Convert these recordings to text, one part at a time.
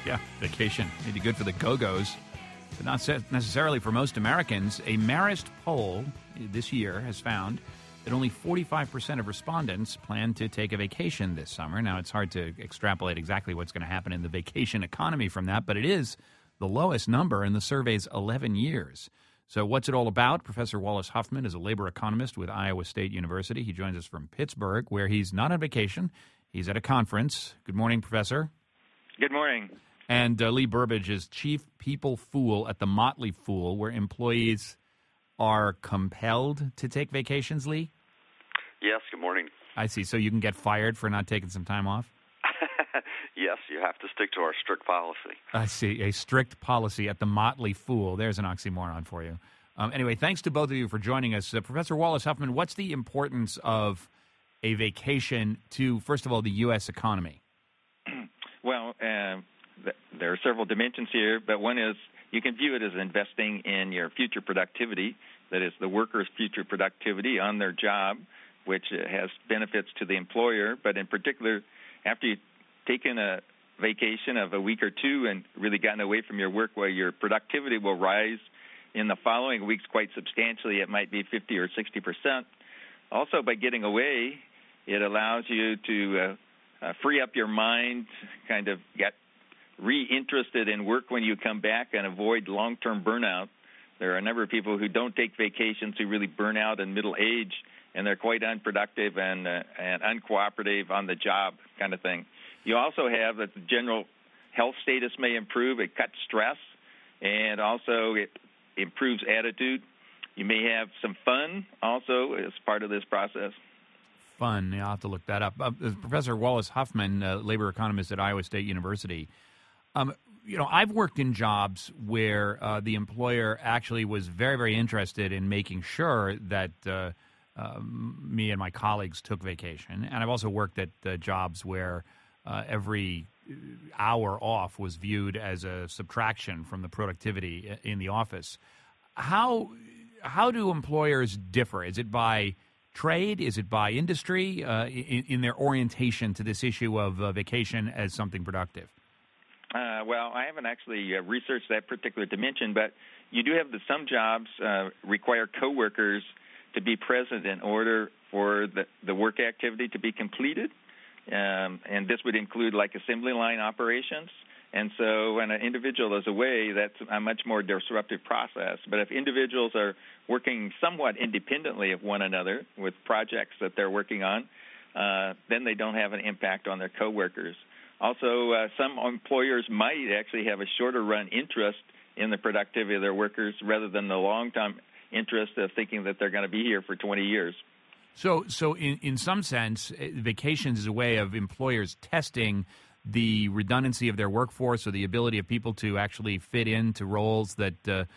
Yeah, vacation. Maybe good for the Go-Go's, but not necessarily for most Americans. A Marist poll this year has found that only 45% of respondents plan to take a vacation this summer. Now, it's hard to extrapolate exactly what's going to happen in the vacation economy from that, but it is the lowest number in the survey's 11 years. So what's it all about? Professor Wallace Huffman is a labor economist with Iowa State University. He joins us from Pittsburgh, where he's not on vacation. He's at a conference. Good morning, Professor. Good morning. And Lee Burbidge is chief people fool at the Motley Fool, where employees are compelled to take vacations, Lee? Yes, good morning. I see. So you can get fired for not taking some time off? Yes, you have to stick to our strict policy. I see. A strict policy at the Motley Fool. There's an oxymoron for you. Anyway, thanks to both of you for joining us. Professor Wallace Huffman, what's the importance of a vacation to, first of all, the U.S. economy? Well, there are several dimensions here, but one is you can view it as investing in your future productivity, that is the worker's future productivity on their job, which has benefits to the employer, but in particular, after you've taken a vacation of a week or two and really gotten away from your work, where your productivity will rise in the following weeks quite substantially. It might be 50 or 60%. Also, by getting away, it allows you to free up your mind, kind of get reinterested in work when you come back and avoid long-term burnout. There are a number of people who don't take vacations who really burn out in middle age, and they're quite unproductive and uncooperative on the job kind of thing. You also have that the general health status may improve. It cuts stress, and also it improves attitude. You may have some fun also as part of this process. Fun. Yeah, I'll have to look that up. Professor Wallace Huffman, labor economist at Iowa State University. I've worked in jobs where the employer actually was very, very interested in making sure that me and my colleagues took vacation. And I've also worked at jobs where every hour off was viewed as a subtraction from the productivity in the office. How do employers differ? Is it by trade? Is it by industry in their orientation to this issue of vacation as something productive? Well, I haven't actually researched that particular dimension, but you do have some jobs require coworkers to be present in order for the work activity to be completed, and this would include like assembly line operations. And so when an individual is away, that's a much more disruptive process. But if individuals are working somewhat independently of one another with projects that they're working on, then they don't have an impact on their coworkers. Also, some employers might actually have a shorter-run interest in the productivity of their workers rather than the long-term interest of thinking that they're going to be here for 20 years. So in some sense, vacations is a way of employers testing the redundancy of their workforce or the ability of people to actually fit into roles that,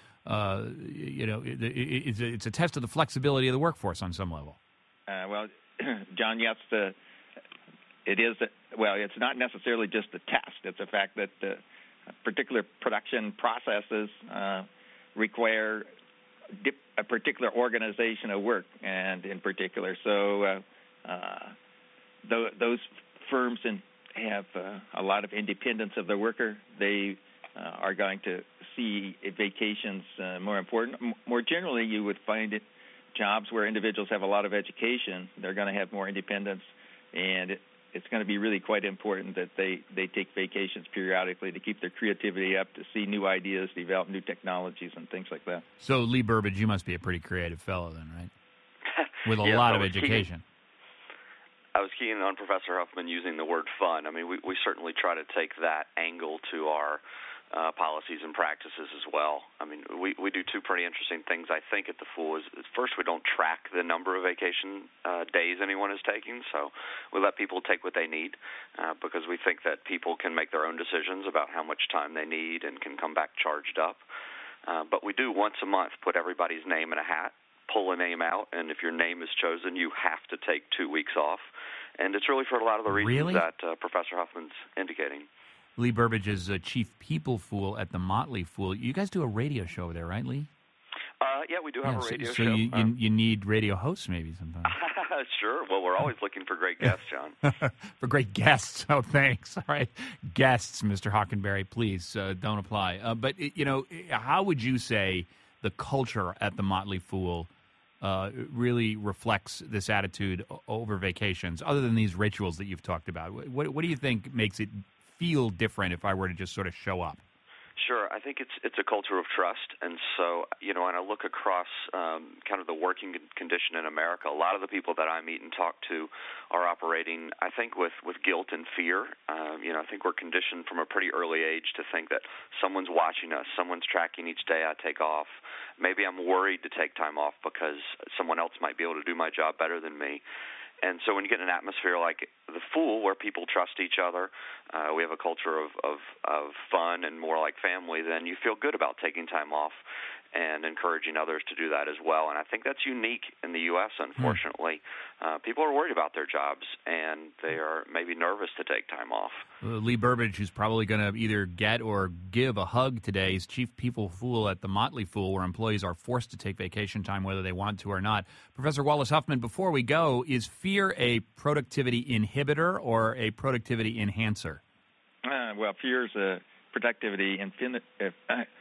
it's a test of the flexibility of the workforce on some level. Well, John, yes, it is. It's not necessarily just a test. It's a fact that particular production processes require a particular organization of work, and in particular, so those firms have a lot of independence of their worker. They are going to see vacations more important. More generally, you would find it jobs where individuals have a lot of education. They're going to have more independence, and it's going to be really quite important that they take vacations periodically to keep their creativity up, to see new ideas, develop new technologies, and things like that. So, Lee Burbidge, you must be a pretty creative fellow then, right? With a lot of education. I was keen on Professor Huffman using the word fun. I mean, we certainly try to take that angle to our policies and practices as well. I mean, we do two pretty interesting things, I think, at the Fool. First, we don't track the number of vacation days anyone is taking, so we let people take what they need because we think that people can make their own decisions about how much time they need and can come back charged up. But we do once a month put everybody's name in a hat, pull a name out, and if your name is chosen, you have to take 2 weeks off. And it's really for a lot of the reasons that Professor Huffman's indicating. Lee Burbidge is a chief people fool at the Motley Fool. You guys do a radio show over there, right, Lee? Yeah, we do have a radio show. So you need radio hosts maybe sometimes. Sure. Well, we're always looking for great guests, John. For great guests. Oh, thanks. All right. Guests, Mr. Hockenberry, please don't apply. But, how would you say the culture at the Motley Fool really reflects this attitude over vacations, other than these rituals that you've talked about? What do you think makes it feel different if I were to just sort of show up? Sure. I think it's a culture of trust. And so, when I look across kind of the working condition in America, a lot of the people that I meet and talk to are operating, I think, with guilt and fear. I think we're conditioned from a pretty early age to think that someone's watching us, someone's tracking each day I take off. Maybe I'm worried to take time off because someone else might be able to do my job better than me. And so when you get an atmosphere like the Fool, where people trust each other, we have a culture of fun and more like family, then you feel good about taking time off and encouraging others to do that as well. And I think that's unique in the U.S., unfortunately. People are worried about their jobs, and they are maybe nervous to take time off. Lee Burbidge, who's probably going to either get or give a hug today, is Chief People Fool at the Motley Fool, where employees are forced to take vacation time whether they want to or not. Professor Wallace Huffman, before we go, is fear a productivity inhibitor or a productivity enhancer? Well, fear is a productivity it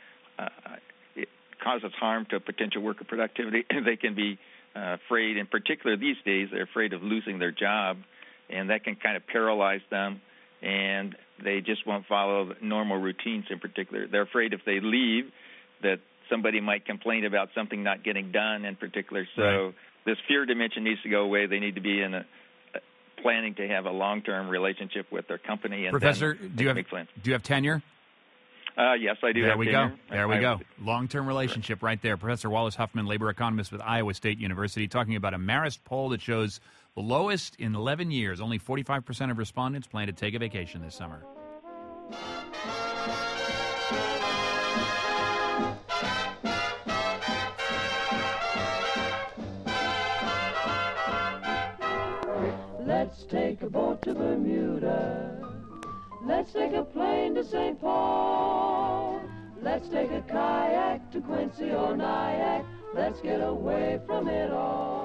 causes harm to potential worker productivity. They can be afraid, in particular these days, they're afraid of losing their job, and that can kind of paralyze them, and they just won't follow normal routines in particular. They're afraid if they leave that somebody might complain about something not getting done in particular. So right. This fear dimension needs to go away. They need to be in planning to have a long-term relationship with their company. And Professor, do you have tenure? Yes, I do. There have we tenure. go. There we go. Long-term relationship right there. Professor Wallace Huffman, labor economist with Iowa State University, talking about a Marist poll that shows the lowest in 11 years. Only 45% of respondents plan to take a vacation this summer. Let's take a boat to Bermuda. Let's take a plane to St. Paul. Let's take a kayak to Quincy or Nyack. Let's get away from it all.